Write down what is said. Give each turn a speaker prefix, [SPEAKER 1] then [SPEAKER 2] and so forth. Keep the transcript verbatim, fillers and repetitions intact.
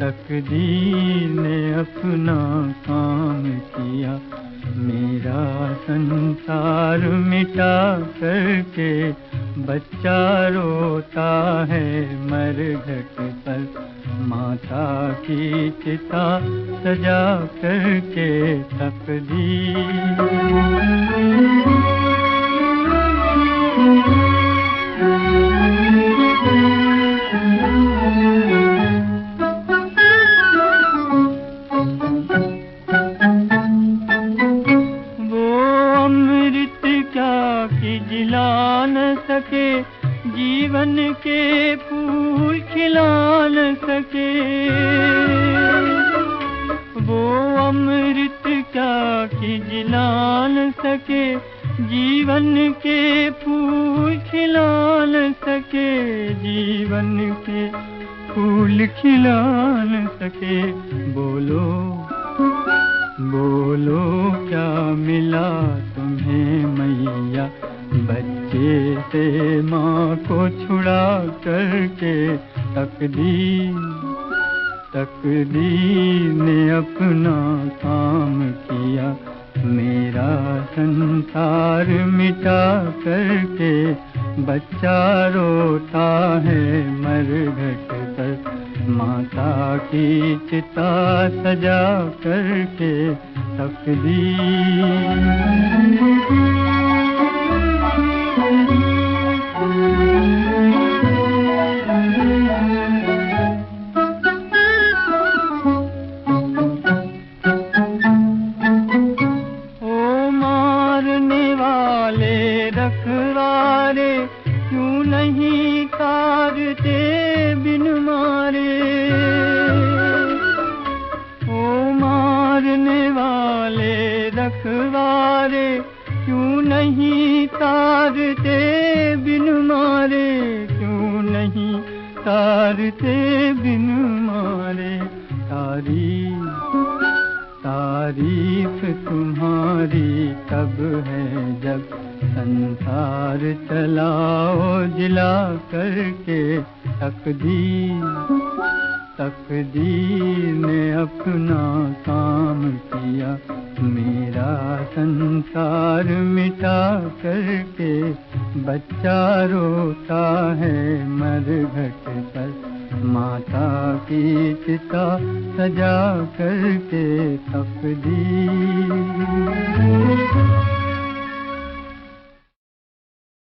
[SPEAKER 1] तकदीर ने अपना काम किया, मेरा संसार मिटा करके बच्चा रोता है मरघट पर। माता की चिता सजा करके तकदीर। जिला न सके जीवन के फूल खिला न सके, वो अमृत क्या कि जिला न सके जीवन के फूल खिला न सके, जीवन के फूल खिला न सके। बोलो बोलो क्या मिला तुम्हें मैया, बच्चे से माँ को छुड़ा करके तकदीर। तकदीर ने अपना काम किया, मेरा संसार मिटा करके बच्चा रोता है मरघट पर। माता की चिता सजा करके तकदीर। ओ मारने वाले रखवारे क्यों नहीं तारते बिन मारे, ओ मारने वाले रखवारे क्यों नहीं तारते बिन मारे, क्यों नहीं तारते बिन मारे। तारीफ तारीफ तुम्हारी तब है जब संसार चलाओ जिला करके तकदीर। तकदीर ने अपना काम किया, मेरा संसार मिटा करके बच्चा रोता है मरघट पर। माता की चिता सजा करके तकदीर।